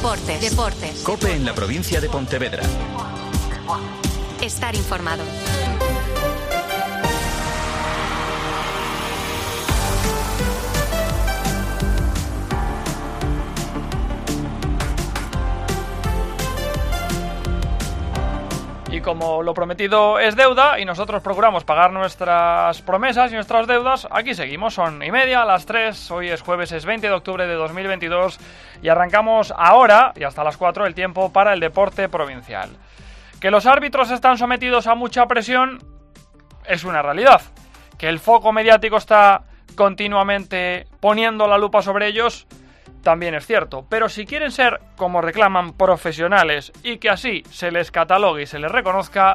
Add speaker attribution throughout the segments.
Speaker 1: Deportes.
Speaker 2: COPE en la provincia de Pontevedra.
Speaker 1: Estar informado.
Speaker 3: Y como lo prometido es deuda y nosotros procuramos pagar nuestras promesas y nuestras deudas, aquí seguimos, son 1:30, a las 3, hoy es jueves, es 20 de octubre de 2022 y arrancamos ahora y hasta las 4 el tiempo para el deporte provincial. Que los árbitros están sometidos a mucha presión es una realidad. Que el foco mediático está continuamente poniendo la lupa sobre ellos también es cierto, pero si quieren ser, como reclaman, profesionales y que así se les catalogue y se les reconozca,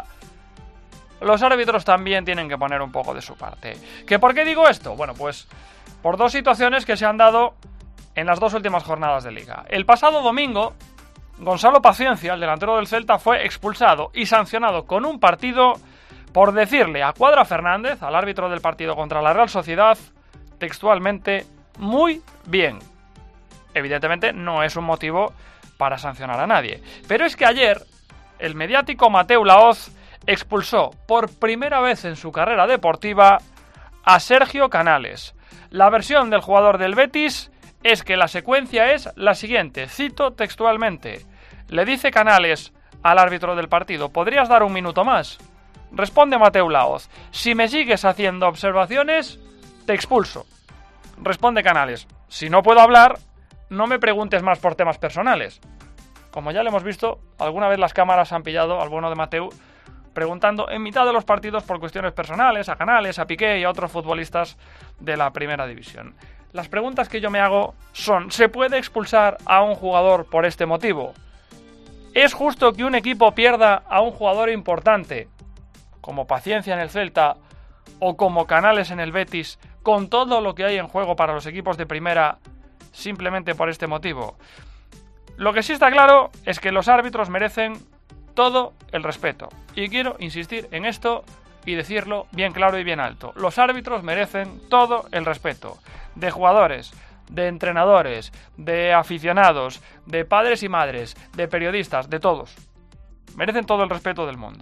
Speaker 3: los árbitros también tienen que poner un poco de su parte. ¿Que por qué digo esto? Bueno, pues por dos situaciones que se han dado en las dos últimas jornadas de Liga. El pasado domingo, Gonzalo Paciencia, el delantero del Celta, fue expulsado y sancionado con un partido por decirle a Cuadra Fernández, al árbitro del partido contra la Real Sociedad, textualmente, muy bien. Evidentemente no es un motivo para sancionar a nadie. Pero es que ayer el mediático Mateu Laoz expulsó por primera vez en su carrera deportiva a Sergio Canales. La versión del jugador del Betis es que la secuencia es la siguiente, cito textualmente. Le dice Canales al árbitro del partido: ¿podrías dar un minuto más? Responde Mateu Laoz: si me sigues haciendo observaciones, te expulso. Responde Canales: si no puedo hablar, no me preguntes más por temas personales. Como ya lo hemos visto, alguna vez las cámaras han pillado al bueno de Mateu preguntando en mitad de los partidos por cuestiones personales a Canales, a Piqué y a otros futbolistas de la primera división. Las preguntas que yo me hago son: ¿se puede expulsar a un jugador por este motivo? ¿Es justo que un equipo pierda a un jugador importante, como Paciencia en el Celta o como Canales en el Betis, con todo lo que hay en juego para los equipos de primera, simplemente por este motivo? Lo que sí está claro es que los árbitros merecen todo el respeto. Y quiero insistir en esto y decirlo bien claro y bien alto. Los árbitros merecen todo el respeto. De jugadores, de entrenadores, de aficionados, de padres y madres, de periodistas, de todos. Merecen todo el respeto del mundo.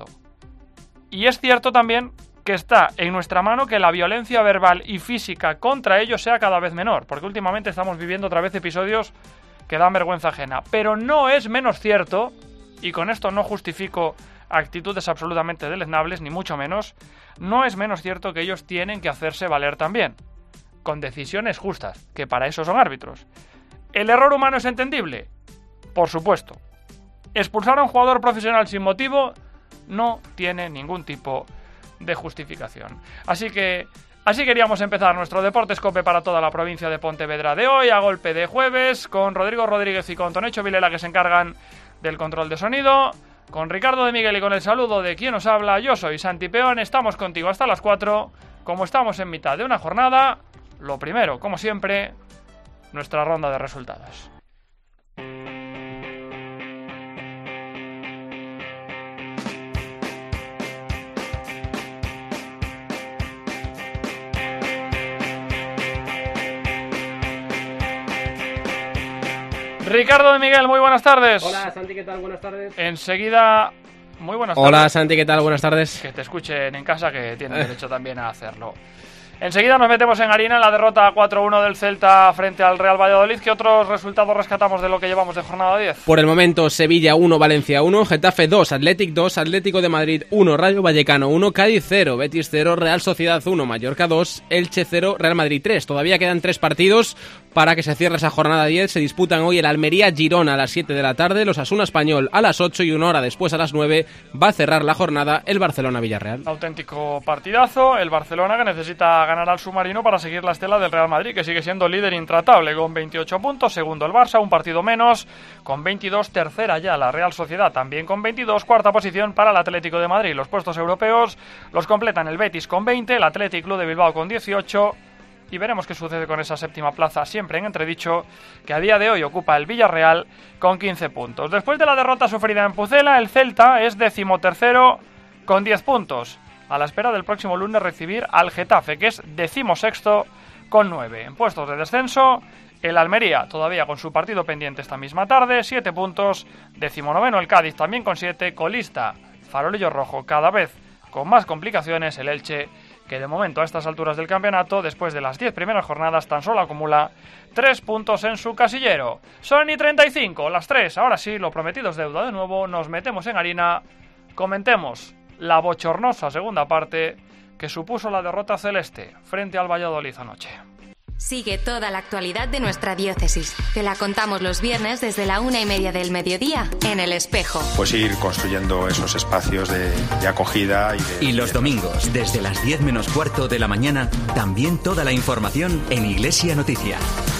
Speaker 3: Y es cierto también que está en nuestra mano que la violencia verbal y física contra ellos sea cada vez menor, porque últimamente estamos viviendo otra vez episodios que dan vergüenza ajena. Pero no es menos cierto, y con esto no justifico actitudes absolutamente deleznables, ni mucho menos, no es menos cierto que ellos tienen que hacerse valer también, con decisiones justas, que para eso son árbitros. ¿El error humano es entendible? Por supuesto. Expulsar a un jugador profesional sin motivo no tiene ningún tipo de justificación. Así queríamos empezar nuestro Deportes COPE para toda la provincia de Pontevedra de hoy, a golpe de jueves, con Rodrigo Rodríguez y con Tonecho Vilela, que se encargan del control de sonido, con Ricardo de Miguel y con el saludo de quien os habla. Yo soy Santi Peón, estamos contigo hasta las 4, como estamos en mitad de una jornada. Lo primero, como siempre, nuestra ronda de resultados. Ricardo de Miguel, muy buenas tardes.
Speaker 4: Hola Santi, ¿qué tal? Buenas tardes.
Speaker 3: Enseguida, muy buenas tardes.
Speaker 4: Hola Santi, ¿qué tal? Buenas tardes.
Speaker 3: Que te escuchen en casa, que tienen derecho también a hacerlo. Enseguida nos metemos en harina, la derrota 4-1 del Celta frente al Real Valladolid. ¿Qué otros resultados rescatamos de lo que llevamos de jornada 10?
Speaker 4: Por el momento, Sevilla 1, Valencia 1, Getafe 2, Athletic 2, Atlético de Madrid 1, Rayo Vallecano 1, Cádiz 0, Betis 0, Real Sociedad 1, Mallorca 2, Elche 0, Real Madrid 3. Todavía quedan 3 partidos para que se cierre esa jornada 10. Se disputan hoy el Almería-Girona a las 7 de la tarde, los Osasuna-Español a las 8 y una hora después, a las 9, va a cerrar la jornada el Barcelona-Villarreal.
Speaker 3: Auténtico partidazo, el Barcelona, que necesita ganar al submarino para seguir la estela del Real Madrid, que sigue siendo líder intratable con 28 puntos, segundo el Barça, un partido menos, con 22, tercera ya la Real Sociedad, también con 22, cuarta posición para el Atlético de Madrid. Los puestos europeos los completan el Betis con 20, el Athletic Club de Bilbao con 18, y veremos qué sucede con esa séptima plaza, siempre en entredicho, que a día de hoy ocupa el Villarreal con 15 puntos. Después de la derrota sufrida en Pucela, el Celta es 13º con 10 puntos, a la espera del próximo lunes recibir al Getafe, que es 16º con 9. En puestos de descenso, El Almería todavía con su partido pendiente esta misma tarde, 7 puntos, 19º el Cádiz también con 7, colista Farolillo Rojo cada vez con más complicaciones el Elche, que de momento a estas alturas del campeonato, después de las 10 primeras jornadas, tan solo acumula 3 puntos en su casillero. Son y 35, las 3, ahora sí, lo prometido es deuda de nuevo, nos metemos en harina, comentemos la bochornosa segunda parte que supuso la derrota celeste frente al Valladolid anoche.
Speaker 1: Sigue toda la actualidad de nuestra diócesis. Te la contamos los viernes desde la 1:30 del mediodía en El Espejo.
Speaker 5: Pues ir construyendo esos espacios de acogida
Speaker 2: y los domingos, desde las 10 menos cuarto de la mañana, también toda la información en Iglesia Noticia.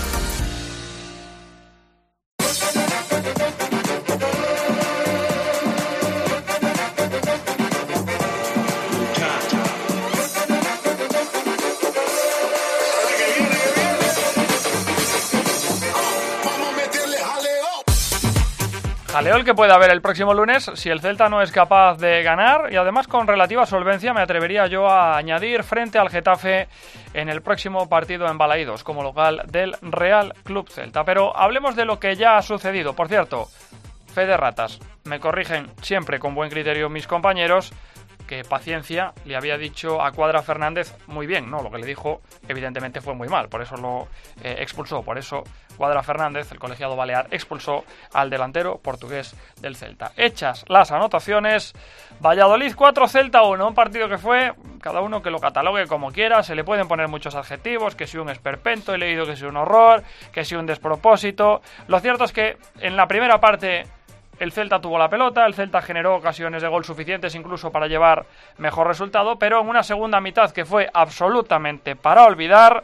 Speaker 3: Jaleo el que puede haber el próximo lunes si el Celta no es capaz de ganar, y además con relativa solvencia, me atrevería yo a añadir, frente al Getafe en el próximo partido en Balaídos como local del Real Club Celta. Pero hablemos de lo que ya ha sucedido. Por cierto, fe de ratas, me corrigen siempre con buen criterio mis compañeros, que paciencia le había dicho a Cuadra Fernández muy bien, ¿no? Lo que le dijo evidentemente fue muy mal, por eso lo expulsó, por eso Cuadra Fernández, el colegiado balear, expulsó al delantero portugués del Celta. Hechas las anotaciones, Valladolid 4, Celta 1, un partido que fue, cada uno que lo catalogue como quiera, se le pueden poner muchos adjetivos, que si un esperpento, he leído que si un horror, que si un despropósito. Lo cierto es que en la primera parte el Celta tuvo la pelota, el Celta generó ocasiones de gol suficientes incluso para llevar mejor resultado, pero en una segunda mitad que fue absolutamente para olvidar,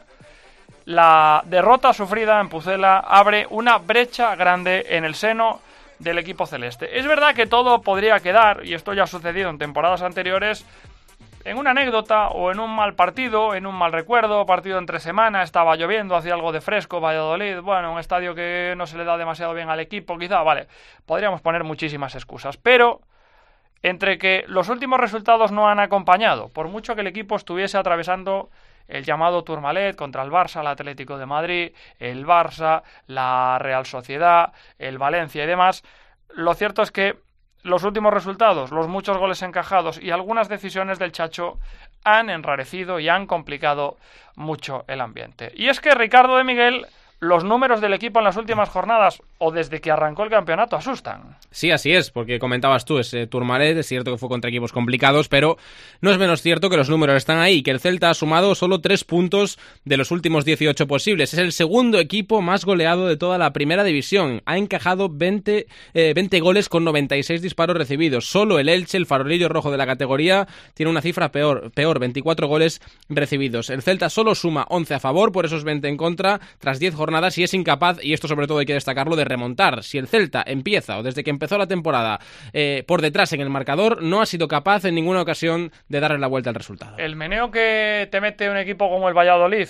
Speaker 3: la derrota sufrida en Pucela abre una brecha grande en el seno del equipo celeste. Es verdad que todo podría quedar, y esto ya ha sucedido en temporadas anteriores, en una anécdota o en un mal partido, en un mal recuerdo, partido entre semana, estaba lloviendo, hacía algo de fresco, Valladolid, bueno, un estadio que no se le da demasiado bien al equipo, quizá, vale, podríamos poner muchísimas excusas, pero entre que los últimos resultados no han acompañado, por mucho que el equipo estuviese atravesando el llamado Tourmalet contra el Barça, el Atlético de Madrid, el Barça, la Real Sociedad, el Valencia y demás, lo cierto es que los últimos resultados, los muchos goles encajados y algunas decisiones del Chacho han enrarecido y han complicado mucho el ambiente. Y es que, Ricardo de Miguel, los números del equipo en las últimas jornadas o desde que arrancó el campeonato asustan.
Speaker 4: Sí, así es, porque comentabas tú ese Tourmalet, es cierto que fue contra equipos complicados, pero no es menos cierto que los números están ahí, que el Celta ha sumado solo 3 puntos de los últimos 18 posibles. Es el segundo equipo más goleado de toda la primera división. Ha encajado 20 goles con 96 disparos recibidos. Solo el Elche, el farolillo rojo de la categoría, tiene una cifra peor, 24 goles recibidos. El Celta solo suma 11 a favor por esos 20 en contra, tras 10 jornadas, y es incapaz, y esto sobre todo hay que destacarlo, de remontar. Si el Celta empieza, o desde que empezó la temporada, por detrás en el marcador, no ha sido capaz en ninguna ocasión de darle la vuelta al resultado.
Speaker 3: El meneo que te mete un equipo como el Valladolid,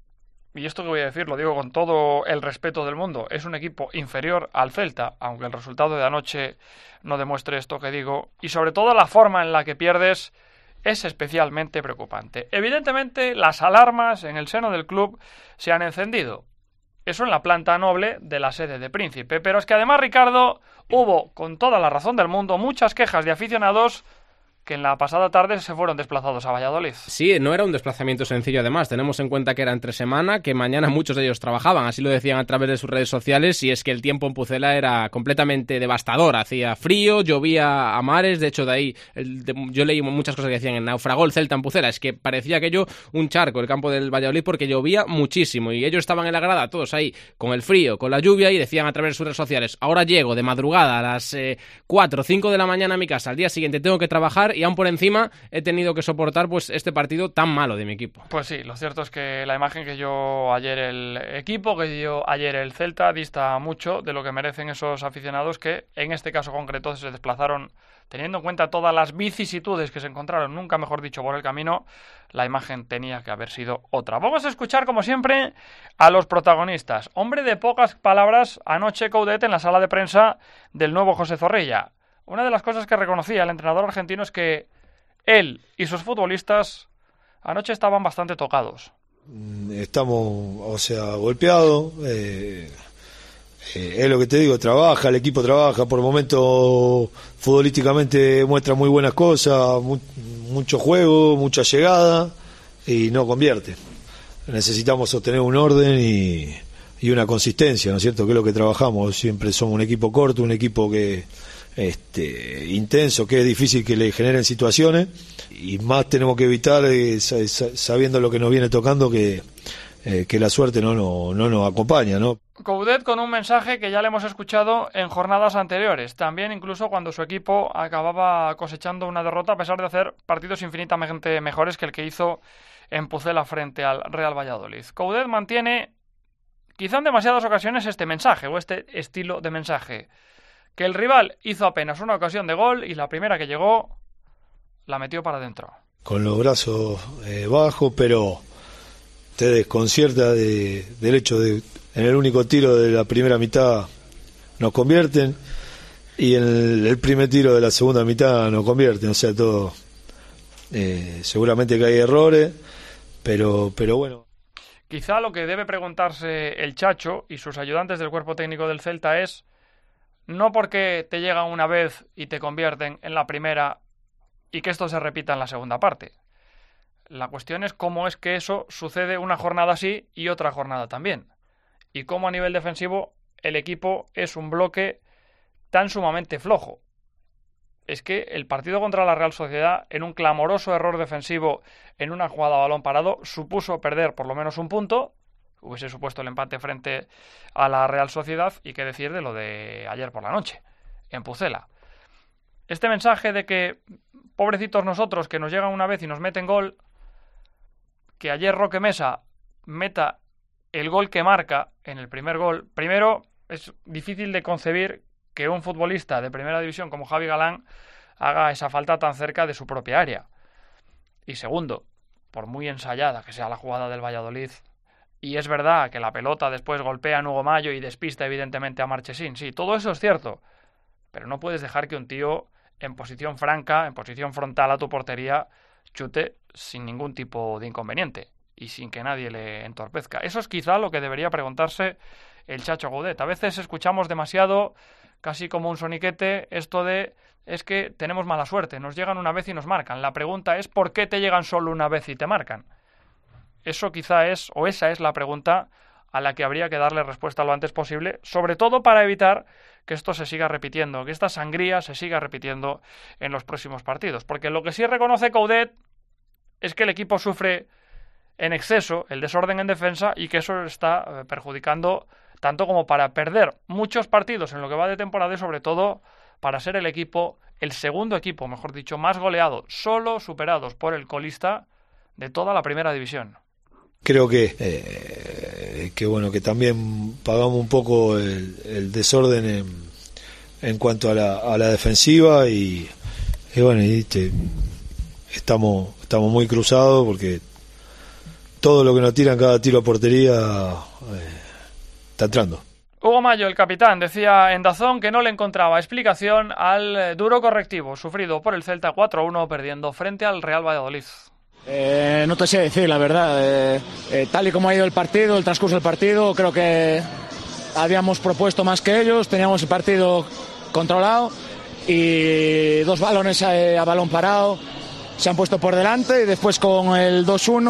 Speaker 3: y esto que voy a decir lo digo con todo el respeto del mundo, es un equipo inferior al Celta, aunque el resultado de anoche no demuestre esto que digo, y sobre todo la forma en la que pierdes es especialmente preocupante. Evidentemente las alarmas en el seno del club se han encendido. Eso en la planta noble de la sede de Príncipe. Pero es que además, Ricardo, hubo, con toda la razón del mundo, muchas quejas de aficionados que en la pasada tarde se fueron desplazados a Valladolid.
Speaker 4: Sí, no era un desplazamiento sencillo además. Tenemos en cuenta que era entre semana, que mañana muchos de ellos trabajaban, así lo decían a través de sus redes sociales, y es que el tiempo en Pucela era completamente devastador. Hacía frío, llovía a mares, de hecho de ahí yo leí muchas cosas que decían en naufragó el Celta en Pucela, es que parecía aquello un charco, el campo del Valladolid, porque llovía muchísimo y ellos estaban en la grada, todos ahí, con el frío, con la lluvia, y decían a través de sus redes sociales: ahora llego de madrugada a las 4 o 5 de la mañana a mi casa, al día siguiente tengo que trabajar y aún por encima he tenido que soportar pues este partido tan malo de mi equipo.
Speaker 3: Pues sí, lo cierto es que la imagen que dio ayer el equipo, que dio ayer el Celta, dista mucho de lo que merecen esos aficionados que en este caso concreto se desplazaron teniendo en cuenta todas las vicisitudes que se encontraron, nunca mejor dicho, por el camino. La imagen tenía que haber sido otra. Vamos a escuchar, como siempre, a los protagonistas. Hombre de pocas palabras, anoche Coudet en la sala de prensa del nuevo José Zorrilla. Una de las cosas que reconocía el entrenador argentino es que él y sus futbolistas anoche estaban bastante tocados.
Speaker 6: Estamos, golpeados. Es lo que te digo, el equipo trabaja, por momentos futbolísticamente muestra muy buenas cosas, mucho juego, mucha llegada y no convierte. Necesitamos sostener un orden y una consistencia, ¿no es cierto? Que es lo que trabajamos. Siempre somos un equipo corto, un equipo que intenso, que es difícil que le generen situaciones, y más tenemos que evitar, sabiendo lo que nos viene tocando, que la suerte no nos acompaña, ¿no?
Speaker 3: Coudet con un mensaje que ya le hemos escuchado en jornadas anteriores, también incluso cuando su equipo acababa cosechando una derrota a pesar de hacer partidos infinitamente mejores que el que hizo en Pucela frente al Real Valladolid. Coudet mantiene, quizá en demasiadas ocasiones, este mensaje o este estilo de mensaje, que el rival hizo apenas una ocasión de gol y la primera que llegó la metió para adentro.
Speaker 6: Con los brazos bajos, pero te desconcierta del hecho de en el único tiro de la primera mitad nos convierten y en el primer tiro de la segunda mitad nos convierten, todo seguramente que hay errores, pero bueno.
Speaker 3: Quizá lo que debe preguntarse el Chacho y sus ayudantes del cuerpo técnico del Celta es no porque te llegan una vez y te convierten en la primera y que esto se repita en la segunda parte. La cuestión es cómo es que eso sucede una jornada así y otra jornada también. Y cómo a nivel defensivo el equipo es un bloque tan sumamente flojo. Es que el partido contra la Real Sociedad, en un clamoroso error defensivo en una jugada a balón parado, supuso perder por lo menos un punto. Hubiese supuesto el empate frente a la Real Sociedad, y qué decir de lo de ayer por la noche, en Pucela. Este mensaje de que, pobrecitos nosotros, que nos llegan una vez y nos meten gol, que ayer Roque Mesa meta el gol que marca en el primer gol. Primero, es difícil de concebir que un futbolista de primera división como Javi Galán haga esa falta tan cerca de su propia área. Y segundo, por muy ensayada que sea la jugada del Valladolid, y es verdad que la pelota después golpea a Hugo Mayo y despista evidentemente a Marchesín, sí, todo eso es cierto, pero no puedes dejar que un tío en posición franca, en posición frontal a tu portería, chute sin ningún tipo de inconveniente y sin que nadie le entorpezca. Eso es quizá lo que debería preguntarse el Chacho Coudet. A veces escuchamos demasiado, casi como un soniquete, esto de es que tenemos mala suerte, nos llegan una vez y nos marcan. La pregunta es ¿por qué te llegan solo una vez y te marcan? Eso quizá es, o esa es la pregunta a la que habría que darle respuesta lo antes posible, sobre todo para evitar que esto se siga repitiendo, que esta sangría se siga repitiendo en los próximos partidos. Porque lo que sí reconoce Coudet es que el equipo sufre en exceso el desorden en defensa y que eso está perjudicando tanto como para perder muchos partidos en lo que va de temporada y sobre todo para ser el segundo equipo, mejor dicho, más goleado, solo superados por el colista de toda la primera división.
Speaker 6: Creo que también pagamos un poco el desorden en cuanto a la defensiva y estamos muy cruzados porque todo lo que nos tiran cada tiro a portería está entrando.
Speaker 3: Hugo Mayo, el capitán, decía en DAZN que no le encontraba explicación al duro correctivo sufrido por el Celta 4-1 perdiendo frente al Real Valladolid.
Speaker 7: No te sé decir, la verdad. Tal y como ha ido el partido, el transcurso del partido, creo que habíamos propuesto más que ellos, teníamos el partido controlado y dos balones a balón parado se han puesto por delante y después con el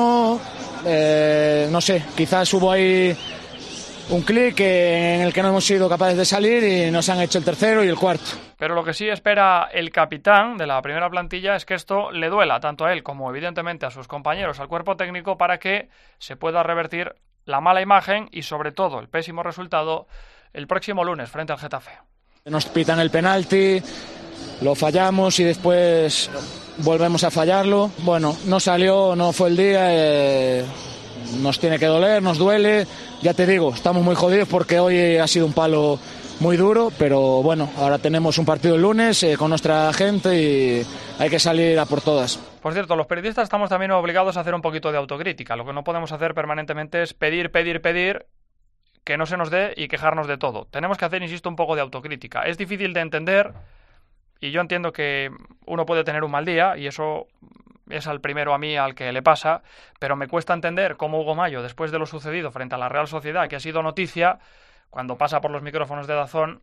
Speaker 7: 2-1, no sé, quizás hubo ahí un clic en el que no hemos sido capaces de salir y nos han hecho el tercero y el cuarto.
Speaker 3: Pero lo que sí espera el capitán de la primera plantilla es que esto le duela tanto a él como evidentemente a sus compañeros, al cuerpo técnico, para que se pueda revertir la mala imagen y sobre todo el pésimo resultado el próximo lunes frente al Getafe.
Speaker 7: Nos pitan el penalti, lo fallamos y después volvemos a fallarlo. Bueno, no salió, no fue el día, nos tiene que doler, nos duele. Ya te digo, estamos muy jodidos porque hoy ha sido un palo muy duro, pero bueno, ahora tenemos un partido el lunes con nuestra gente y hay que salir a por todas.
Speaker 3: Por cierto, los periodistas estamos también obligados a hacer un poquito de autocrítica. Lo que no podemos hacer permanentemente es pedir, que no se nos dé y quejarnos de todo. Tenemos que hacer, insisto, un poco de autocrítica. Es difícil de entender y yo entiendo que uno puede tener un mal día y eso es al primero a mí al que le pasa, pero me cuesta entender cómo Hugo Mallo, después de lo sucedido frente a la Real Sociedad, que ha sido noticia, cuando pasa por los micrófonos de DAZN,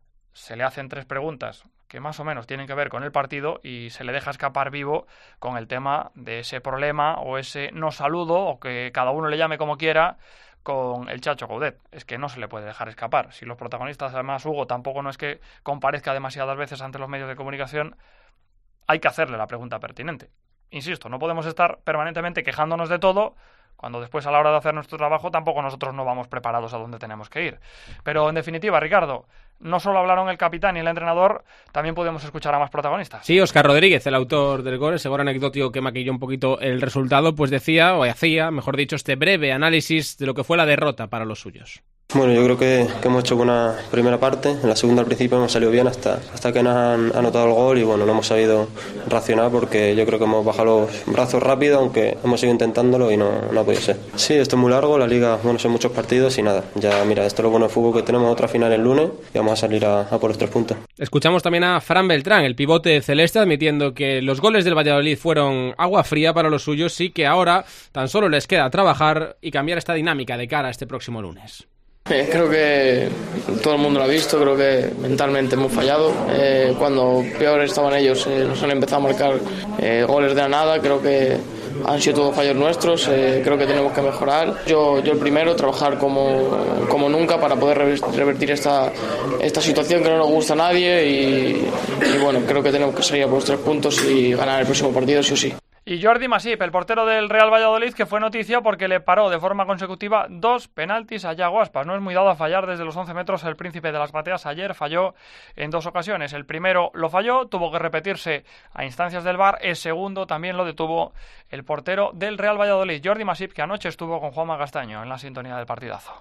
Speaker 3: se le hacen 3 preguntas que más o menos tienen que ver con el partido y se le deja escapar vivo con el tema de ese problema o ese no saludo, o que cada uno le llame como quiera, con el Chacho Coudet. Es que no se le puede dejar escapar. Si los protagonistas, además Hugo tampoco no es que comparezca demasiadas veces ante los medios de comunicación, hay que hacerle la pregunta pertinente. Insisto, no podemos estar permanentemente quejándonos de todo, cuando después a la hora de hacer nuestro trabajo tampoco nosotros no vamos preparados a donde tenemos que ir. Pero en definitiva, Ricardo, no solo hablaron el capitán y el entrenador, también podemos escuchar a más protagonistas.
Speaker 4: Sí, Óscar Rodríguez, el autor del gol, ese gol anecdótico que maquilló un poquito el resultado, pues decía, o hacía, mejor dicho, este breve análisis de lo que fue la derrota para los suyos.
Speaker 8: Bueno, yo creo que hemos hecho buena primera parte. En la segunda al principio hemos salido bien hasta que nos han anotado el gol y bueno, no hemos sabido reaccionar porque yo creo que hemos bajado los brazos rápido, aunque hemos seguido intentándolo y no ha podido ser. Sí, esto es muy largo, la liga, bueno, son muchos partidos y nada. Ya mira, esto es lo bueno del fútbol, que tenemos otra final el lunes y vamos a salir a por los 3 puntos.
Speaker 4: Escuchamos también a Fran Beltrán, el pivote celeste, admitiendo que los goles del Valladolid fueron agua fría para los suyos y que ahora tan solo les queda trabajar y cambiar esta dinámica de cara a este próximo lunes.
Speaker 9: Creo que todo el mundo lo ha visto, creo que mentalmente hemos fallado. Cuando peor estaban ellos, nos han empezado a marcar goles de la nada. Creo que han sido todos fallos nuestros, creo que tenemos que mejorar. Yo el primero, trabajar como nunca para poder revertir esta situación que no nos gusta a nadie y bueno, creo que tenemos que salir a por los 3 puntos y ganar el próximo partido sí o sí.
Speaker 3: Y Jordi Masip, el portero del Real Valladolid, que fue noticia porque le paró de forma consecutiva 2 penaltis a Yago Aspas. No es muy dado a fallar desde los 11 metros el príncipe de las bateas. Ayer falló en 2 ocasiones. El primero lo falló, tuvo que repetirse a instancias del VAR. El segundo también lo detuvo el portero del Real Valladolid, Jordi Masip, que anoche estuvo con Juanma Castaño en la sintonía del partidazo.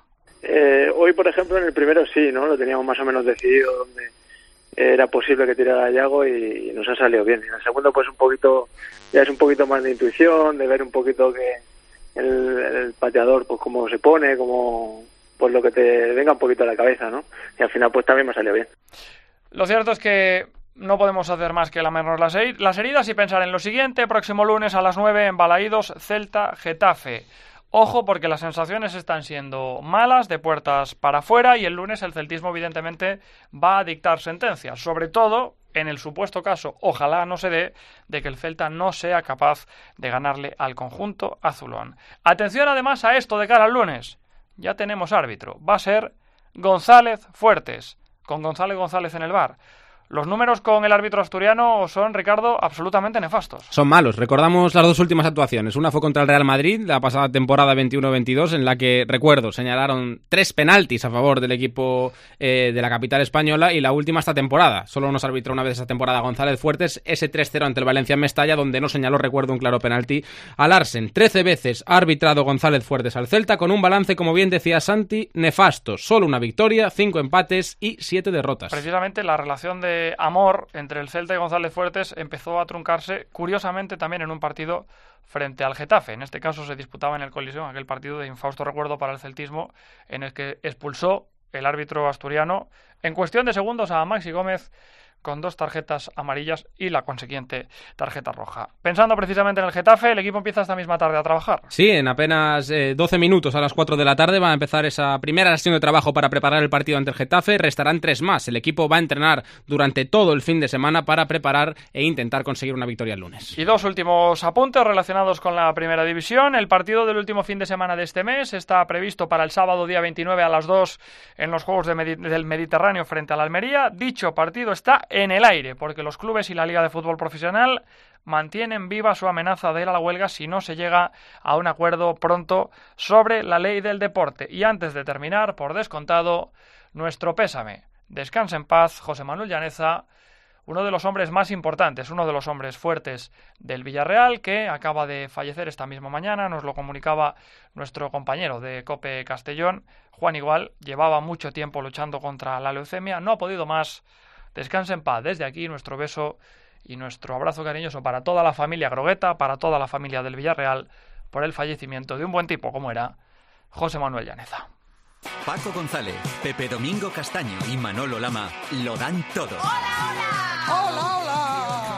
Speaker 10: Hoy, por ejemplo, en el primero sí, ¿no? Lo teníamos más o menos decidido donde era posible que tirara a Yago y nos ha salido bien. Y en el segundo pues ya es un poquito más de intuición, de ver un poquito que el pateador pues cómo se pone, como pues lo que te venga un poquito a la cabeza, ¿no? Y al final pues también me ha salido bien.
Speaker 3: Lo cierto es que no podemos hacer más que lamernos las heridas y pensar en lo siguiente. Próximo lunes a las 9 en Balaídos, Celta, Getafe. Ojo, porque las sensaciones están siendo malas, de puertas para afuera, y el lunes el celtismo evidentemente va a dictar sentencias, sobre todo en el supuesto caso, ojalá no se dé, de que el Celta no sea capaz de ganarle al conjunto azulón. Atención además a esto de cara al lunes, ya tenemos árbitro, va a ser González Fuertes, con González González en el VAR. Los números con el árbitro asturiano son, Ricardo, absolutamente nefastos.
Speaker 4: Son malos. Recordamos las 2 últimas actuaciones. Una fue contra el Real Madrid, la pasada temporada 21-22, en la que, recuerdo, señalaron 3 penaltis a favor del equipo de la capital española, y la última esta temporada. Solo nos arbitró una vez esa temporada González Fuertes, ese 3-0 ante el Valencia en Mestalla, donde no señaló, recuerdo, un claro penalti a Larsen. 13 veces ha arbitrado González Fuertes al Celta, con un balance, como bien decía Santi, nefasto. Solo una victoria, 5 empates y 7 derrotas.
Speaker 3: Precisamente la relación de amor entre el Celta y González Fuertes empezó a truncarse, curiosamente, también en un partido frente al Getafe. En este caso se disputaba en el Coliseo, aquel partido de infausto recuerdo para el celtismo, en el que expulsó el árbitro asturiano en cuestión de segundos a Maxi Gómez, con 2 tarjetas amarillas y la consiguiente tarjeta roja. Pensando precisamente en el Getafe, el equipo empieza esta misma tarde a trabajar.
Speaker 4: Sí, en apenas 12 minutos, a las 4 de la tarde, va a empezar esa primera sesión de trabajo para preparar el partido ante el Getafe. Restarán 3 más. El equipo va a entrenar durante todo el fin de semana para preparar e intentar conseguir una victoria el lunes.
Speaker 3: Y 2 últimos apuntes relacionados con la primera división. El partido del último fin de semana de este mes está previsto para el sábado día 29 a las 2 en los Juegos del Mediterráneo frente a la Almería. Dicho partido está en el aire, porque los clubes y la Liga de Fútbol Profesional mantienen viva su amenaza de ir a la huelga si no se llega a un acuerdo pronto sobre la ley del deporte. Y antes de terminar, por descontado, nuestro pésame. Descansa en paz, José Manuel Llaneza, uno de los hombres más importantes, uno de los hombres fuertes del Villarreal, que acaba de fallecer esta misma mañana. Nos lo comunicaba nuestro compañero de COPE Castellón, Juan Igual. Llevaba mucho tiempo luchando contra la leucemia, no ha podido más. Descansa en paz. Desde aquí nuestro beso y nuestro abrazo cariñoso para toda la familia Grogueta, para toda la familia del Villarreal, por el fallecimiento de un buen tipo como era José Manuel Llaneza.
Speaker 2: Paco González, Pepe Domingo Castaño y Manolo Lama lo dan todo.
Speaker 1: ¡Hola, hola! ¡Hola, hola!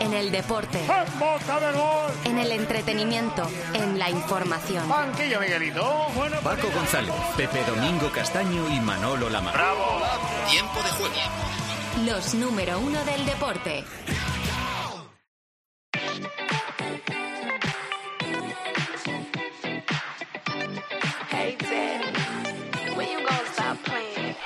Speaker 1: en el deporte,
Speaker 11: ¡En boca de gol!
Speaker 1: en el entretenimiento, en la información.
Speaker 11: Banquillo, Miguelito. Bueno,
Speaker 2: Paco González, Pepe Domingo Castaño y Manolo Lama.
Speaker 11: ¡Bravo!
Speaker 12: Tiempo de juego.
Speaker 1: Los número 1 del deporte.
Speaker 13: Hey, Daddy, when you gonna stop playing?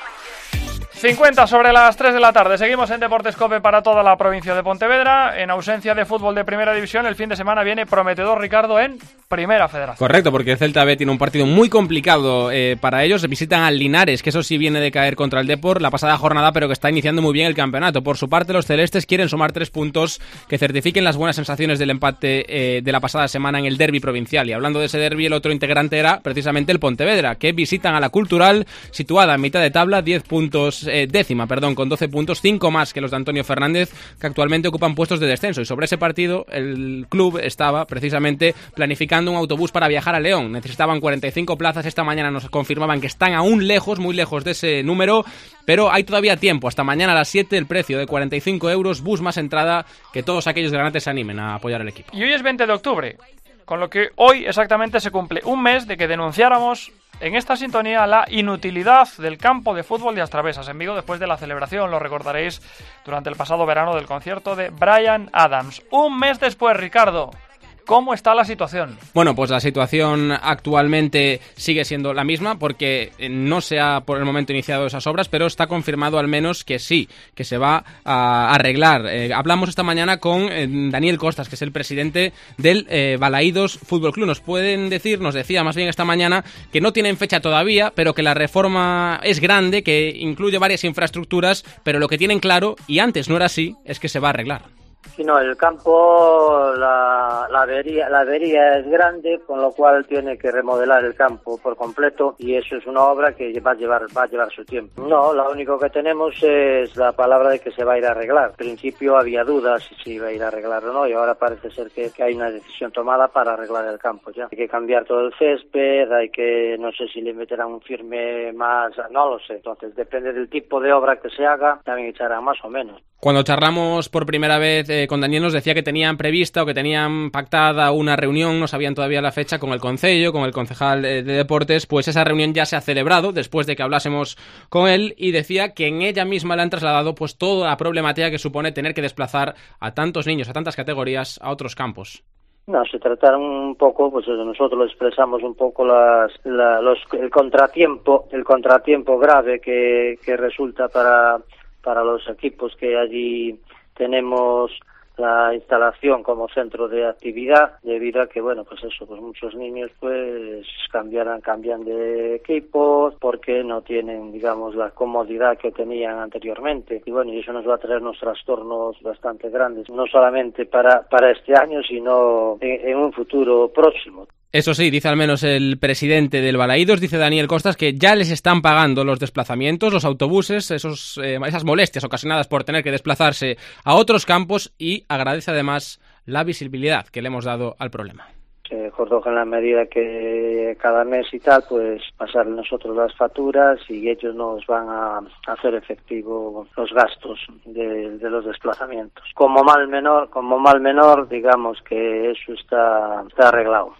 Speaker 3: 50 sobre las 3 de la tarde. Seguimos en Deportes COPE para toda la provincia de Pontevedra. En ausencia de fútbol de primera división, el fin de semana viene prometedor, Ricardo, en Primera Federación.
Speaker 4: Correcto, porque el Celta B tiene un partido muy complicado para ellos. Visitan al Linares, que eso sí viene de caer contra el Depor la pasada jornada, pero que está iniciando muy bien el campeonato. Por su parte, los celestes quieren sumar 3 puntos que certifiquen las buenas sensaciones del empate de la pasada semana en el derbi provincial. Y hablando de ese derbi, el otro integrante era precisamente el Pontevedra, que visitan a la Cultural, situada en mitad de tabla, 10 puntos, décima, con 12 puntos, 5 más que los de Antonio Fernández, que actualmente ocupan puestos de descenso. Y sobre ese partido, el club estaba precisamente planificando un autobús para viajar a León. Necesitaban 45 plazas. Esta mañana nos confirmaban que están aún lejos, muy lejos de ese número, pero hay todavía tiempo. Hasta mañana a las 7, el precio de 45 euros, bus más entrada, que todos aquellos granates se animen a apoyar al equipo.
Speaker 3: Y hoy es 20 de octubre, con lo que hoy exactamente se cumple un mes de que denunciáramos en esta sintonía la inutilidad del campo de fútbol de Astravesas en Vigo después de la celebración, lo recordaréis, durante el pasado verano del concierto de Bryan Adams. Un mes después, Ricardo, ¿cómo está la situación?
Speaker 4: Bueno, pues la situación actualmente sigue siendo la misma porque no se ha por el momento iniciado esas obras, pero está confirmado al menos que sí, que se va a arreglar. Hablamos esta mañana con Daniel Costas, que es el presidente del Balaídos Fútbol Club. Nos decía más bien esta mañana que no tienen fecha todavía, pero que la reforma es grande, que incluye varias infraestructuras, pero lo que tienen claro, y antes no era así, es que se va a arreglar.
Speaker 14: Sí, no, el campo, la avería es grande, con lo cual tiene que remodelar el campo por completo, y eso es una obra que va a llevar su tiempo. No, lo único que tenemos es la palabra de que se va a ir a arreglar. Al principio había dudas si se iba a ir a arreglar o no, y ahora parece ser que hay una decisión tomada para arreglar el campo ya. Hay que cambiar todo el césped, no sé si le meterán un firme más, no lo sé. Entonces, depende del tipo de obra que se haga, también echarán más o menos.
Speaker 4: Cuando charlamos por primera vez con Daniel, nos decía que tenían prevista o que tenían pactada una reunión, no sabían todavía la fecha, con el concello, con el concejal de deportes. Pues esa reunión ya se ha celebrado después de que hablásemos con él, y decía que en ella misma le han trasladado pues toda la problemática que supone tener que desplazar a tantos niños, a tantas categorías, a otros campos.
Speaker 14: No, se trataron un poco, pues nosotros expresamos un poco el contratiempo grave que resulta para los equipos que allí tenemos la instalación como centro de actividad, debido a que, bueno, pues muchos niños pues cambian de equipos porque no tienen, digamos, la comodidad que tenían anteriormente. Y bueno, y eso nos va a traer unos trastornos bastante grandes, no solamente para este año, sino en un futuro próximo.
Speaker 4: Eso sí, dice al menos el presidente del Balaídos, dice Daniel Costas, que ya les están pagando los desplazamientos, los autobuses, esas molestias ocasionadas por tener que desplazarse a otros campos, y agradece además la visibilidad que le hemos dado al problema.
Speaker 14: Acordó que en la medida que cada mes y tal, pues pasar nosotros las facturas y ellos nos van a hacer efectivo los gastos de los desplazamientos. Como mal menor, digamos que eso está arreglado.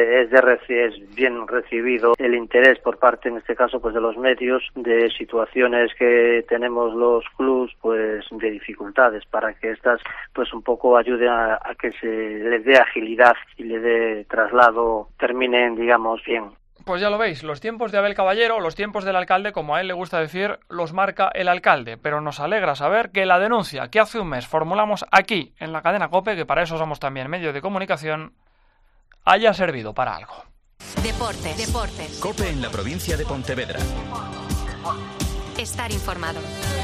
Speaker 14: Es bien recibido el interés por parte, en este caso, pues de los medios, de situaciones que tenemos los clubs, pues de dificultades, para que estas pues un poco ayuden a que se les dé agilidad y le dé traslado, terminen, digamos, bien.
Speaker 3: Pues ya lo veis, los tiempos de Abel Caballero, los tiempos del alcalde, como a él le gusta decir, los marca el alcalde, pero nos alegra saber que la denuncia que hace un mes formulamos aquí, en la cadena COPE, que para eso somos también medio de comunicación, haya servido para algo.
Speaker 1: Deportes.
Speaker 2: COPE en la provincia de Pontevedra.
Speaker 1: Estar informado.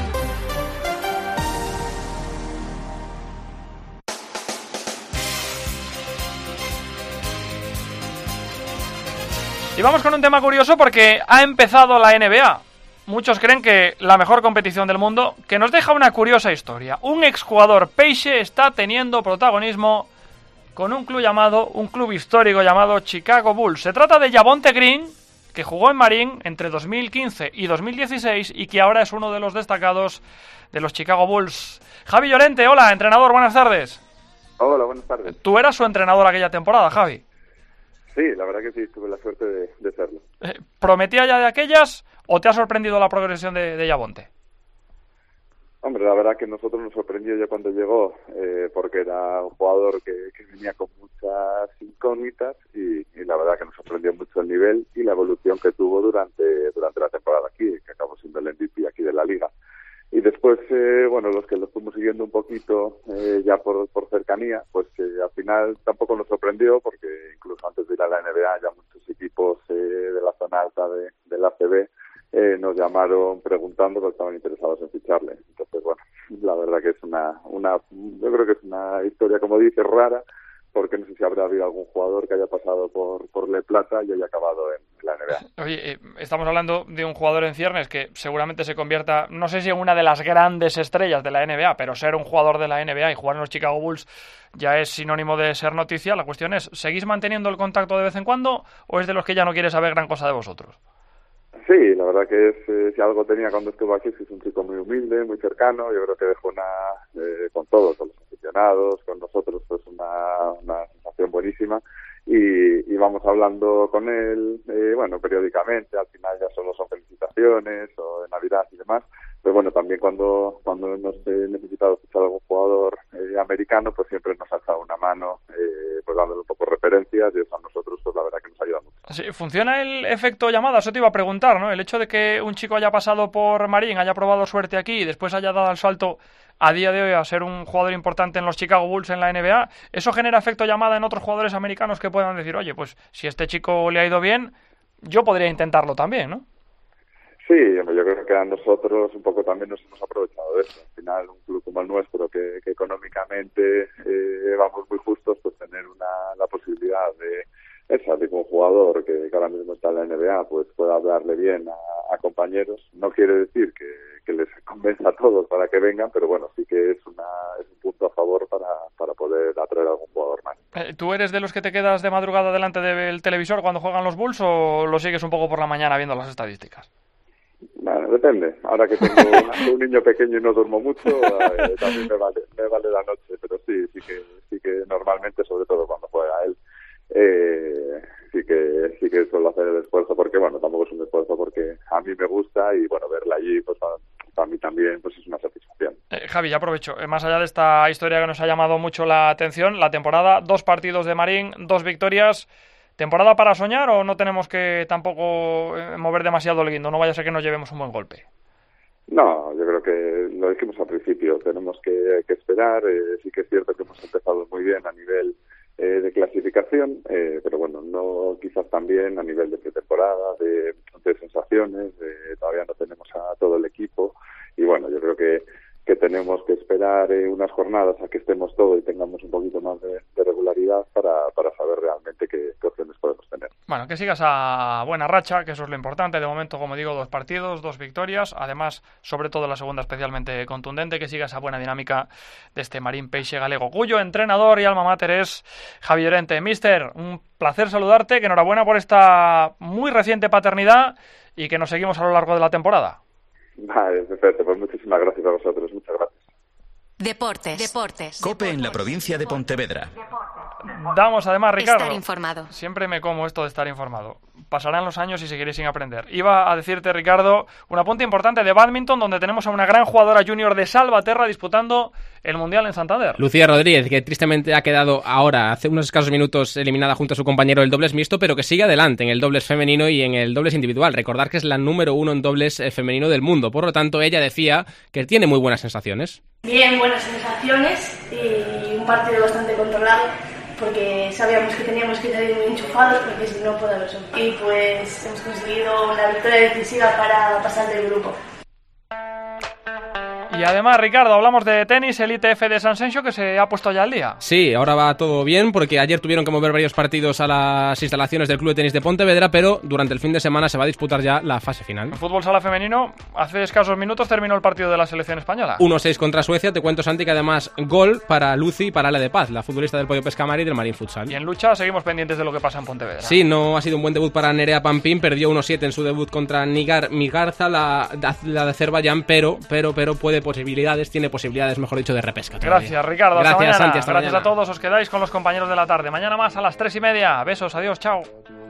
Speaker 3: Y vamos con un tema curioso porque ha empezado la NBA. Muchos creen que la mejor competición del mundo, que nos deja una curiosa historia. Un exjugador Peixe está teniendo protagonismo con un club histórico llamado Chicago Bulls. Se trata de Javonte Green, que jugó en Marín entre 2015 y 2016 y que ahora es uno de los destacados de los Chicago Bulls. Javi Llorente, hola, entrenador, buenas tardes.
Speaker 12: Hola, buenas tardes.
Speaker 3: Tú eras su entrenador aquella temporada, Javi.
Speaker 12: Sí, la verdad que sí, tuve la suerte de serlo.
Speaker 3: ¿Prometía ya de aquellas o te ha sorprendido la progresión de Yabonte?
Speaker 12: Hombre, la verdad que nosotros nos sorprendió ya cuando llegó, porque era un jugador que venía con muchas incógnitas y la verdad que nos sorprendió mucho el nivel y la evolución que tuvo durante la temporada aquí, que acabó siendo el MVP aquí de la Liga. Y después, los que lo fuimos siguiendo un poquito ya por cercanía, pues al final tampoco nos sorprendió, porque incluso antes de ir a la NBA ya muchos equipos de la zona alta del ACB nos llamaron preguntando que estaban interesados en ficharle. Entonces, bueno, la verdad que es yo creo que es una historia, como dices, rara, porque no sé si habrá habido algún jugador que haya pasado por Le Plata y haya acabado en la NBA.
Speaker 3: Oye, estamos hablando de un jugador en ciernes que seguramente se convierta, no sé si en una de las grandes estrellas de la NBA, pero ser un jugador de la NBA y jugar en los Chicago Bulls ya es sinónimo de ser noticia. La cuestión es, ¿seguís manteniendo el contacto de vez en cuando o es de los que ya no quiere saber gran cosa de vosotros?
Speaker 12: Sí, la verdad que es, si algo tenía cuando estuvo aquí, es un chico muy humilde, muy cercano. Yo creo que dejó con todos, con los aficionados, con nosotros, pues una sensación buenísima. Y vamos hablando con él, periódicamente. Al final ya solo son felicitaciones o de Navidad y demás. Pero bueno, también cuando hemos necesitado fichar a algún jugador americano, pues siempre nos ha echado una mano, pues dándole un poco referencias, y eso a nosotros, pues la verdad que nos ayuda mucho.
Speaker 3: Sí, ¿funciona el efecto llamada? Eso te iba a preguntar, ¿no? El hecho de que un chico haya pasado por Marín, haya probado suerte aquí y después haya dado el salto a día de hoy a ser un jugador importante en los Chicago Bulls en la NBA, ¿eso genera efecto llamada en otros jugadores americanos que puedan decir, oye, pues si a este chico le ha ido bien, yo podría intentarlo también, ¿no?
Speaker 12: Sí, yo creo que a nosotros un poco también nos hemos aprovechado de eso. Al final, un club como el nuestro, que económicamente vamos muy justos, pues tener la posibilidad de que un jugador que ahora mismo está en la NBA pues pueda hablarle bien a compañeros. No quiere decir que les convenza a todos para que vengan, pero bueno, sí que es un punto a favor para poder atraer a algún jugador más.
Speaker 3: ¿Tú eres de los que te quedas de madrugada delante del televisor cuando juegan los Bulls o lo sigues un poque por la mañana viendo las estadísticas?
Speaker 12: Bueno, depende. Ahora que tengo un niño pequeño y no duermo mucho, también me vale la noche, pero sí que normalmente, sobre todo cuando juega él, sí que suelo hacer el esfuerzo, porque bueno, tampoco es un esfuerzo porque a mí me gusta y bueno, verla allí pues para mí también pues es una satisfacción.
Speaker 3: Javi, ya aprovecho, más allá de esta historia que nos ha llamado mucho la atención, la temporada, 2 partidos de Marín, 2 victorias. ¿Temporada para soñar o no tenemos que tampoco mover demasiado el guindo? No vaya a ser que nos llevemos un buen golpe.
Speaker 12: No, yo creo que lo dijimos al principio, tenemos que esperar. Sí que es cierto que hemos empezado muy bien a nivel de clasificación, pero bueno, no quizás también a nivel de pretemporada, de sensaciones, todavía no tenemos a todo el equipo y bueno, yo creo que tenemos que esperar unas jornadas a que estemos todos y tengamos un poquito más de regularidad para saber realmente qué opciones podemos tener.
Speaker 3: Bueno, que sigas a buena racha, que eso es lo importante. De momento, como digo, 2 partidos, 2 victorias. Además, sobre todo la segunda especialmente contundente, que sigas a buena dinámica de este Marín Peixe galego, cuyo entrenador y alma mater es Javi Llorente. Mister, un placer saludarte, que enhorabuena por esta muy reciente paternidad y que nos seguimos a lo largo de la temporada.
Speaker 12: Vale, perfecto, pues muchísimas gracias a vosotros, muchas gracias.
Speaker 1: Deportes.
Speaker 2: COPE en la provincia de Pontevedra.
Speaker 3: Damos además, Ricardo,
Speaker 1: estar informado.
Speaker 3: Siempre me como esto de estar informado. Pasarán los años y seguiré sin aprender. Iba a decirte, Ricardo, un apunte importante de bádminton, donde tenemos a una gran jugadora junior de Salvaterra disputando el Mundial en Santander.
Speaker 4: Lucía Rodríguez, que tristemente ha quedado ahora, hace unos escasos minutos, eliminada junto a su compañero del dobles mixto, pero que sigue adelante en el dobles femenino y en el dobles individual. Recordar que es la número 1 en dobles femenino del mundo. Por lo tanto, ella decía que tiene muy buenas sensaciones.
Speaker 15: Bien, buenas sensaciones y un partido bastante controlado, porque sabíamos que teníamos que salir muy enchufados, porque si no puede haber suerte. Y pues hemos conseguido la victoria decisiva para pasar del grupo.
Speaker 3: Y además, Ricardo, hablamos de tenis, el ITF de San Senxo, que se ha puesto ya al día.
Speaker 4: Sí, ahora va todo bien, porque ayer tuvieron que mover varios partidos a las instalaciones del Club de Tenis de Pontevedra, pero durante el fin de semana se va a disputar ya la fase final.
Speaker 3: En fútbol sala femenino, hace escasos minutos terminó el partido de la selección española.
Speaker 4: 1-6 contra Suecia. Te cuento, Santi, que además gol para Lucy y para Ale de Paz, la futbolista del Pollo Pescamar y del Marín Futsal.
Speaker 3: Y en lucha seguimos pendientes de lo que pasa en Pontevedra.
Speaker 4: Sí, no ha sido un buen debut para Nerea Pampín, perdió 1-7 en su debut contra Nigar Migarza, la de Azerbaiyán, pero puede posibilidades, mejor dicho, de repesca todavía.
Speaker 3: Gracias, Ricardo. Hasta
Speaker 4: Gracias,
Speaker 3: mañana.
Speaker 4: Santi, hasta
Speaker 3: Gracias
Speaker 4: mañana.
Speaker 3: a todos, os quedáis con los compañeros de la tarde. Mañana más a las 3:30. Besos, adiós, chao.